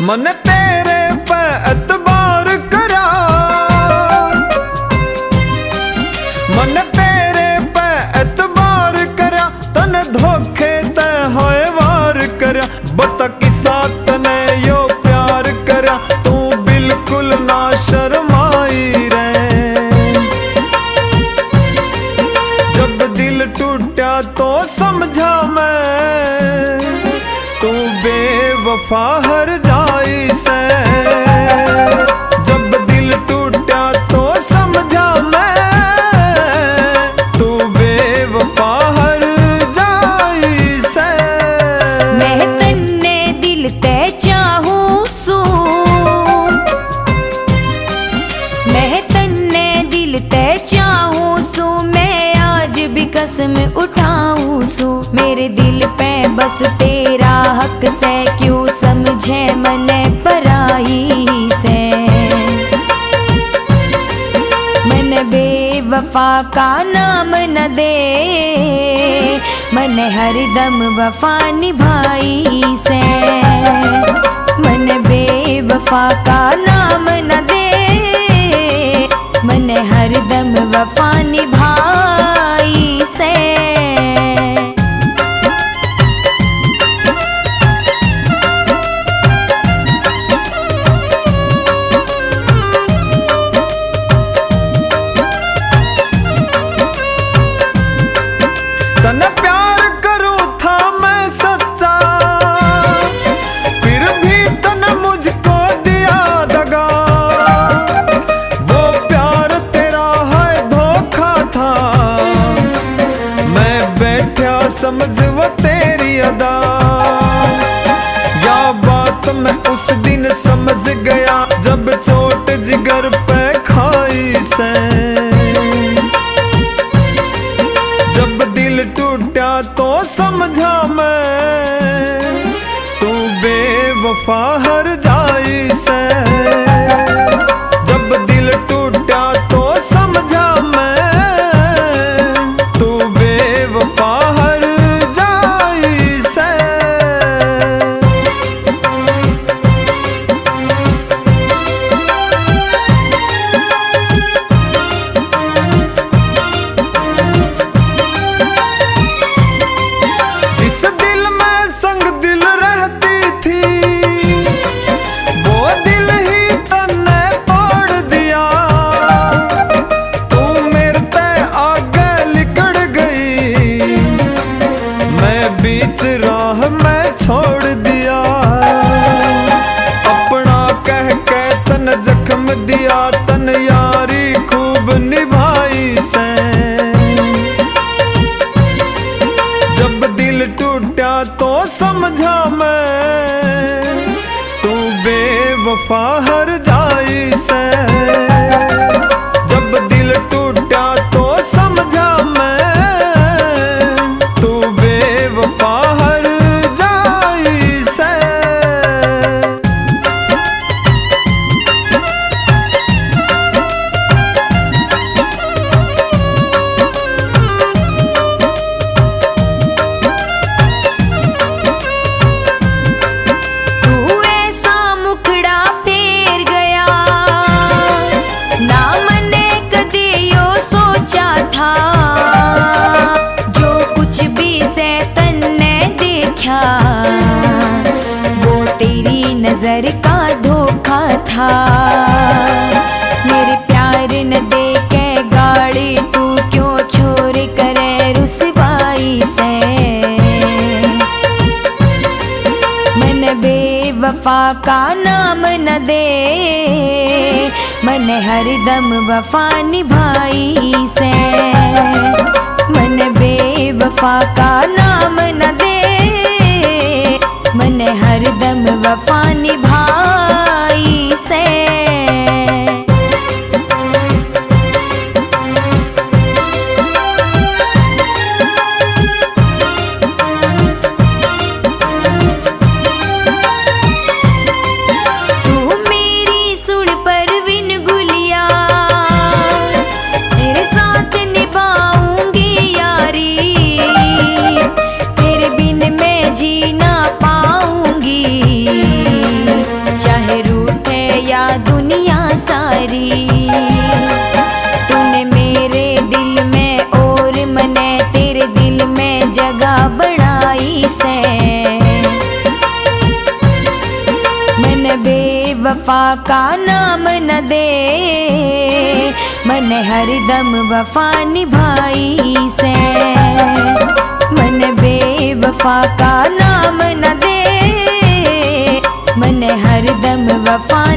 मन तेरे पे एतबार करा, मन तेरे पे एतबार करा, तन धोखे ते होए वार करा। बता किसा तने यो प्यार करा, तू बिल्कुल ना शर्माई रे। जब दिल टूटा तो समझा मैं, तू बेवफा हर जाई से। जब दिल टूटा तो समझा मैं, तू बेवफा हर जाई से। मैं तन्ने दिल ते चाहूं सू, मैं तन्ने दिल ते चाहूं सू, मैं आज भी कसम उठाऊं सू। मेरे दिल पे बस तेरा हक से, क्यों समझे मने पराई से। मन बेवफा का नाम न दे, मन हरदम वफा निभाई से। मन बेवफा का नाम न दे, मन हरदम वफा निभाई से। तन प्यार करूं था मैं सच्चा, फिर भी तन मुझको दिया दगा। वो प्यार तेरा है धोखा था, मैं बैठा समझ वो तेरी अदा। या बात मैं उस दिन समझ गया, जब चोट जिगर पे खाई से। जब दिल टूटा तो समझा मैं, तू बेवफा हर जाई से। जब दिल टूटा तो समझा मैं, तू बेवफा हर जाई से। बीच राह मैं छोड़ दिया, अपना कह के तन जख्म दिया। तन यारी खूब निभाई से। जब दिल टूटा तो समझा मैं, तू बेवफा हर जाई से। जब दिल टूटा तो समझा मैं, तू बेवफा हर जाई से। तू ऐसा मुखड़ा फेर गया, ना मैंने कदी यो सोचा था। जो कुछ भी सैतन ने देखा, वो तेरी नजर का धोखा था। मेरे प्यार न दे के गाड़ी, तू क्यों छोड़ करे रुसवाई से। मन बेवफा का नाम न दे, मन हरदम वफा निभाई से। मन बेवफा का नाम न दे, मन हरदम वफा निभाई से। बेवफा का नाम न दे, मन हरदम वफा निभाई से। मन बेवफा का नाम न दे, मन हरदम वफा